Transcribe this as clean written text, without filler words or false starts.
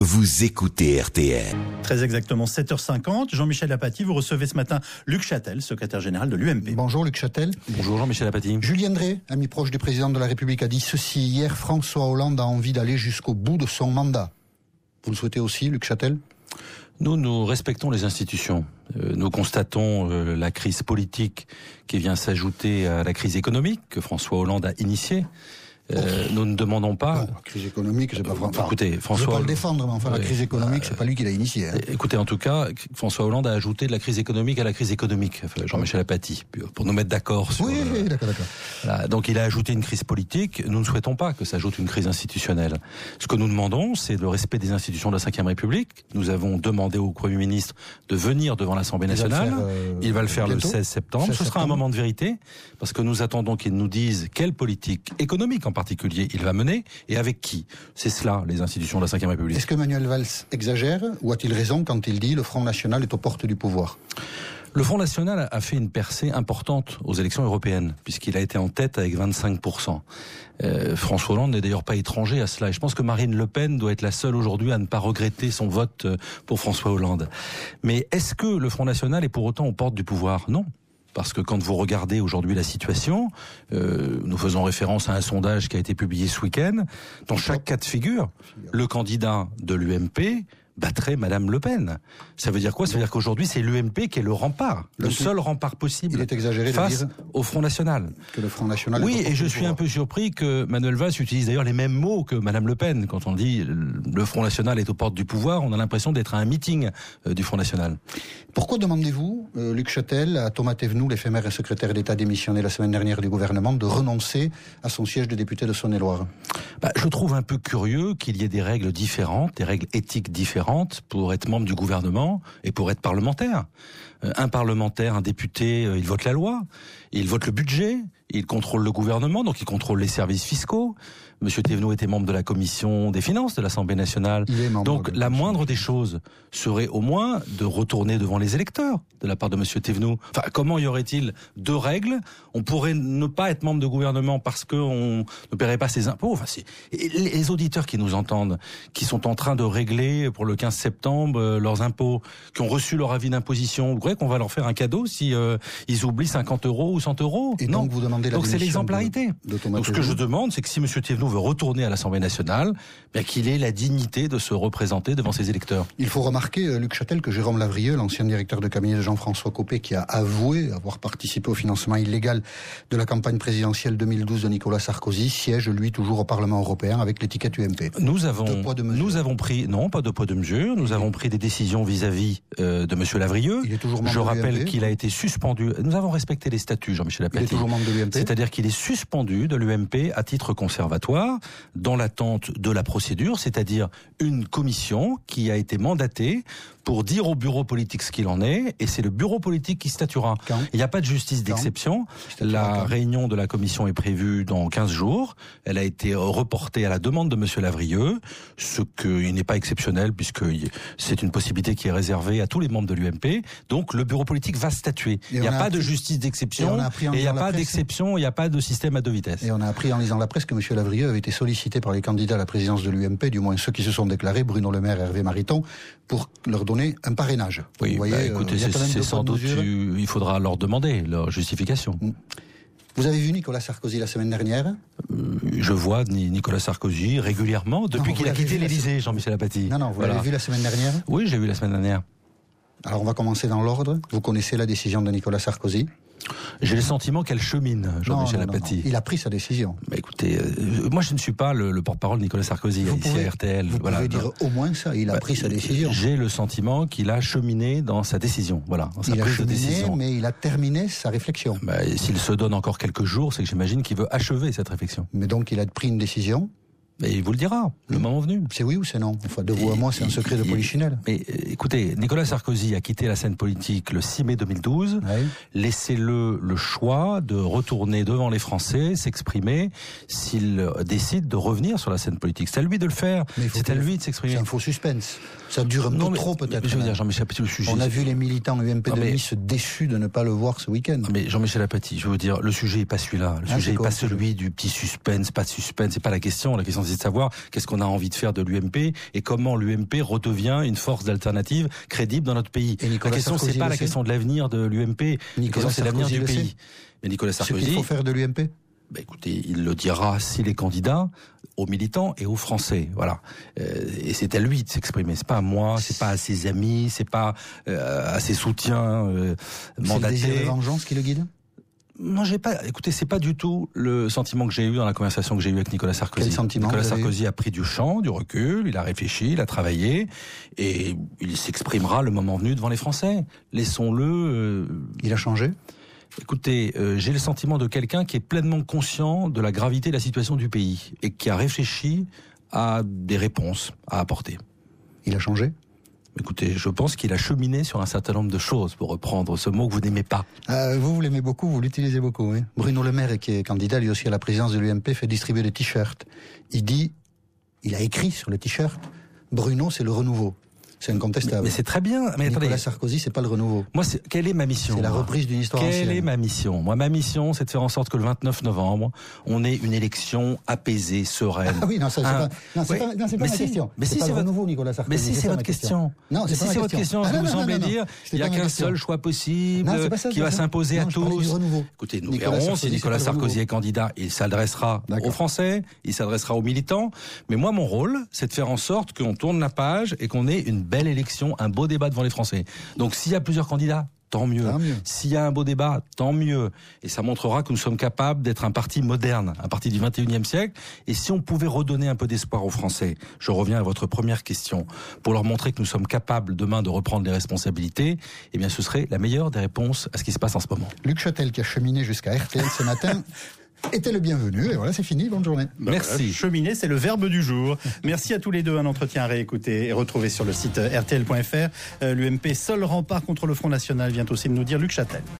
Vous écoutez RTL. Très exactement, 7h50. Jean-Michel Apathy, vous recevez ce matin Luc Châtel, secrétaire général de l'UMP. Bonjour Luc Châtel. Bonjour Jean-Michel Apathy. Julien Drey, ami proche du président de la République, a dit ceci hier: François Hollande a envie d'aller jusqu'au bout de son mandat. Vous le souhaitez aussi, Luc Châtel ? Nous respectons les institutions. Nous constatons la crise politique qui vient s'ajouter à la crise économique que François Hollande a initiée. Nous ne demandons pas... Non, la crise économique, c'est pas... écoutez, François... Je ne veux pas le défendre, mais enfin, la crise économique, c'est pas lui qui l'a initiée. Hein. Écoutez, en tout cas, François Hollande a ajouté de la crise économique à la crise économique. Enfin, Jean-Michel Apathy, pour nous mettre d'accord sur... Oui, d'accord. Voilà, donc il a ajouté une crise politique. Nous ne souhaitons pas que s'ajoute une crise institutionnelle. Ce que nous demandons, c'est le respect des institutions de la Ve République. Nous avons demandé au Premier ministre de venir devant l'Assemblée nationale. Il va le faire bientôt, le 16 septembre. Ce sera un moment de vérité, parce que nous attendons qu'il nous dise quelle politique économique en particulier il va mener et avec qui. C'est cela, les institutions de la Ve République. Est-ce que Manuel Valls exagère ou a-t-il raison quand il dit le Front National est aux portes du pouvoir ? Le Front National a fait une percée importante aux élections européennes, puisqu'il a été en tête avec 25%. François Hollande n'est d'ailleurs pas étranger à cela. Et je pense que Marine Le Pen doit être la seule aujourd'hui à ne pas regretter son vote pour François Hollande. Mais est-ce que le Front National est pour autant aux portes du pouvoir ? Non. Parce que quand vous regardez aujourd'hui la situation, nous faisons référence à un sondage qui a été publié ce week-end, dans chaque cas de figure, le candidat de l'UMP battrait Madame Le Pen. Ça veut dire quoi ? Ça veut dire qu'aujourd'hui, c'est l'UMP qui est le rempart, le seul rempart possible. Il est exagéré face au Front National. Que le Front National. Oui, et je suis un peu surpris que Manuel Valls utilise d'ailleurs les mêmes mots que Madame Le Pen. Quand on dit le Front National est aux portes du pouvoir, on a l'impression d'être à un meeting du Front National. Pourquoi demandez-vous, Luc Châtel, à Thomas Thévenoud, l'éphémère secrétaire d'État démissionné la semaine dernière du gouvernement, de renoncer à son siège de député de Saône-et-Loire ? Je trouve un peu curieux qu'il y ait des règles différentes, des règles éthiques différentes pour être membre du gouvernement et pour être parlementaire. Un parlementaire, un député, il vote la loi, il vote le budget, il contrôle le gouvernement, donc il contrôle les services fiscaux. Monsieur Thévenoud était membre de la commission des finances de l'Assemblée nationale. Donc la moindre des choses serait au moins de retourner devant les électeurs de la part de monsieur Thévenoud. Enfin, comment y aurait-il deux règles ? On pourrait ne pas être membre de gouvernement parce qu'on ne paierait pas ses impôts. Enfin, les auditeurs qui nous entendent, qui sont en train de régler pour le 15 septembre leurs impôts, qui ont reçu leur avis d'imposition, vous croyez qu'on va leur faire un cadeau si ils oublient 50 € ou 100 €? Et non. Donc vous demandez la donc c'est l'exemplarité. Donc ce que je demande, c'est que si monsieur Thévenoud veut retourner à l'Assemblée nationale, qu'il ait la dignité de se représenter devant ses électeurs. Il faut remarquer, Luc Châtel, que Jérôme Lavrieux, l'ancien directeur de cabinet de Jean-François Copé, qui a avoué avoir participé au financement illégal de la campagne présidentielle 2012 de Nicolas Sarkozy, siège lui toujours au Parlement européen avec l'étiquette UMP. Nous avons pris, non, pas de poids de mesure, nous avons pris des décisions vis-à-vis de monsieur Lavrieux. Il est toujours membre Je rappelle de l'UMP. qu'il a été suspendu. Nous avons respecté les statuts, Jean-Michel Apathy. Il est toujours membre de l'UMP. C'est-à-dire qu'il est suspendu de l'UMP à titre conservatoire dans l'attente de la procédure, c'est-à-dire une commission qui a été mandatée pour dire au bureau politique ce qu'il en est, et c'est le bureau politique qui statuera. Il n'y a pas de justice d'exception. La réunion de la commission est prévue dans 15 jours. Elle a été reportée à la demande de monsieur Lavrieux, ce qui n'est pas exceptionnel puisque c'est une possibilité qui est réservée à tous les membres de l'UMP. Donc le bureau politique va statuer. Il n'y a pas de justice d'exception, et il n'y a pas d'exception, il n'y a pas de système à deux vitesses. Et on a appris en lisant la presse que monsieur Lavrieux avait été sollicité par les candidats à la présidence de l'UMP, du moins ceux qui se sont déclarés, Bruno Le Maire et Hervé Mariton, pour leur donner un parrainage. Oui, écoutez, c'est sans doute, il faudra leur demander leur justification. Vous avez vu Nicolas Sarkozy la semaine dernière ? Je vois Nicolas Sarkozy régulièrement, depuis qu'il a quitté l'Élysée, Jean-Michel Apathy. Non, vous l'avez vu la semaine dernière ? Oui, j'ai vu la semaine dernière. Alors on va commencer dans l'ordre. Vous connaissez la décision de Nicolas Sarkozy ? J'ai le sentiment qu'elle chemine, Jean-Michel Apathy. Non. Il a pris sa décision. Écoutez, moi je ne suis pas le porte-parole de Nicolas Sarkozy ici à RTL. Vous pouvez dire au moins ça, il a pris sa décision. J'ai le sentiment qu'il a cheminé dans sa décision, dans sa prise de décision. Mais il a terminé sa réflexion. S'il se donne encore quelques jours, c'est que j'imagine qu'il veut achever cette réflexion. Mais donc il a pris une décision. Et il vous le dira, le moment venu. C'est oui ou c'est non ? Enfin, de vous à moi, c'est un secret de polichinelle. Mais écoutez, Nicolas Sarkozy a quitté la scène politique le 6 mai 2012. Oui. Laissez-le le choix de retourner devant les Français, s'exprimer, s'il décide de revenir sur la scène politique. C'est à lui de le faire, c'est à lui de s'exprimer. C'est un faux suspense. Ça dure un peu trop peut-être. Je veux dire, Jean-Michel Apathy, le sujet... On a vu les militants UMP de Nice déçus de ne pas le voir ce week-end. Mais Jean-Michel Apathy, je veux dire, le sujet n'est pas celui-là. Le sujet n'est pas celui du petit suspense, pas de suspense, c'est pas la question. La question question, c'est de savoir qu'est-ce qu'on a envie de faire de l'UMP et comment l'UMP redevient une force d'alternative crédible dans notre pays. La question, c'est pas la question de l'avenir de l'UMP. La question, c'est l'avenir du pays. Mais Nicolas Sarkozy. Ce qu'il faut faire de l'UMP? Écoutez, il le dira s'il est candidat aux militants et aux Français, voilà. Et c'est à lui de s'exprimer. C'est pas à moi, c'est pas à ses amis, c'est pas à ses soutiens mandatés. C'est le désir de vengeance qui le guide? Non, écoutez, c'est pas du tout le sentiment que j'ai eu dans la conversation que j'ai eue avec Nicolas Sarkozy. Quel sentiment? Nicolas Sarkozy a pris du champ, du recul, il a réfléchi, il a travaillé, et il s'exprimera le moment venu devant les Français. Laissons-le. Il a changé? Écoutez, j'ai le sentiment de quelqu'un qui est pleinement conscient de la gravité de la situation du pays et qui a réfléchi à des réponses à apporter. Il a changé? Écoutez, je pense qu'il a cheminé sur un certain nombre de choses, pour reprendre ce mot que vous n'aimez pas. Vous l'aimez beaucoup, vous l'utilisez beaucoup, oui. Bruno Le Maire, qui est candidat lui aussi à la présidence de l'UMP, fait distribuer des t-shirts. Il a écrit sur le t-shirt, Bruno, c'est le renouveau. C'est incontestable. Mais c'est très bien. Mais Nicolas attendez, Sarkozy, c'est pas le renouveau. Quelle est ma mission? C'est la reprise d'une histoire ancienne. Quelle est ma mission? Moi, ma mission, c'est de faire en sorte que le 29 novembre, on ait une élection apaisée, sereine. Ah oui, non, ça, c'est pas ma question. Mais si c'est pas c'est le renouveau, Nicolas Sarkozy. Mais si c'est votre question. Non, c'est si c'est votre question, vous semblez dire, il n'y a qu'un seul choix possible qui va s'imposer à tous. Écoutez, nous verrons si Nicolas Sarkozy est candidat. Il s'adressera aux Français, il s'adressera aux militants. Mais moi, mon rôle, c'est de faire en sorte qu'on tourne la page et qu'on ait une belle élection, un beau débat devant les Français. Donc s'il y a plusieurs candidats, tant mieux. S'il y a un beau débat, tant mieux. Et ça montrera que nous sommes capables d'être un parti moderne, un parti du 21e siècle. Et si on pouvait redonner un peu d'espoir aux Français, je reviens à votre première question, pour leur montrer que nous sommes capables demain de reprendre les responsabilités, eh bien ce serait la meilleure des réponses à ce qui se passe en ce moment. Luc Châtel, qui a cheminé jusqu'à RTL ce matin, était le bienvenu. Et voilà, c'est fini. Bonne journée. Merci. Cheminer, c'est le verbe du jour. Merci à tous les deux. Un entretien à réécouter et retrouver sur le site rtl.fr. L'UMP, seul rempart contre le Front National, vient aussi de nous dire Luc Châtel.